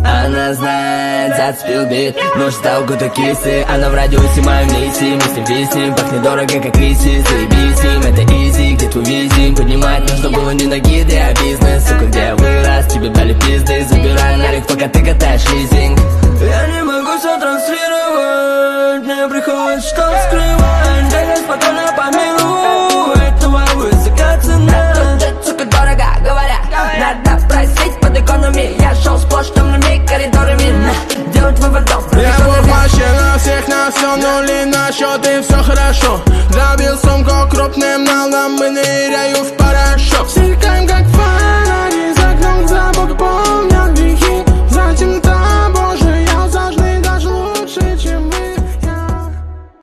Она знает, зацепил бит, нож стал куда кисы. Она в радиусе моей миссии, мы с ним виснем. Пахнет дорого, как риси, заебись им. Это изи, где твой визин? Поднимать нужно было не на гиды, а бизнес. Сука, где я вырос, тебе дали пизды. Забирай налик, пока ты катаешь лизинг. Я не могу все транслировать, мне приходится что скрывать. Да спокойно помилуй, этого высока цена. Сука, дорого говорят, надо просить под экономией. Я шел сплошными коридорами, делать выводов. Я вообще на всех, на все нули, на счет и все хорошо. Забил сумку крупным на